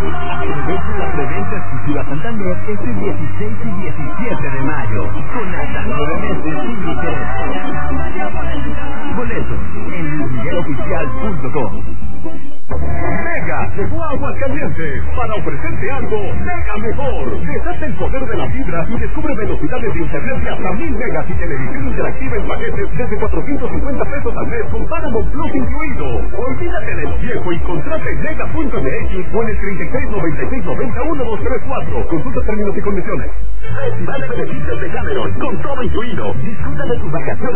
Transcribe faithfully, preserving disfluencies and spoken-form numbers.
Aprovecha la preventa exclusiva Santander este dieciséis y diecisiete de mayo, con hasta nueve meses sin interés. Boletos en luis miguel oficial punto com. Mega llegó a Aguascalientes para ofrecerte algo mega mejor. Desata el poder de la fibra y descubre velocidades de internet de hasta mil megas y televisión interactiva en paquetes desde cuatrocientos cincuenta pesos al mes con Paramount Plus incluido. Olvídate de lo viejo y contrata en mega punto m x o en el treinta y seis noventa y seis noventa uno dos tres cuatro. Consulta términos y condiciones. Festival de beneficios de Cameron con todo incluido. Disfruta de tus vacaciones